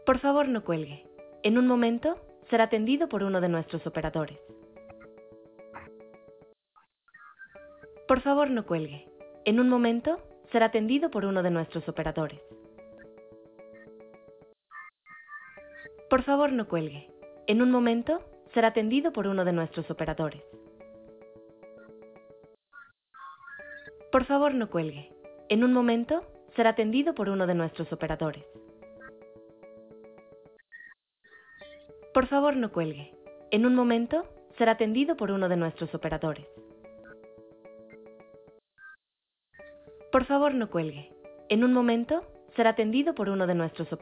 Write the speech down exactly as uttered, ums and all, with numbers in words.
Por favor, no cuelgue. En un momento, será atendido por uno de nuestros operadores. Por favor, no cuelgue. En un momento, será atendido por uno de nuestros operadores. Por favor, no cuelgue. En un momento, será atendido por uno de nuestros operadores. Por favor, no cuelgue. En un momento, será atendido por uno de nuestros operadores. Por favor, no cuelgue. En un momento, será atendido por uno de nuestros operadores. Por favor, no cuelgue. En un momento, será atendido por uno de nuestros operadores.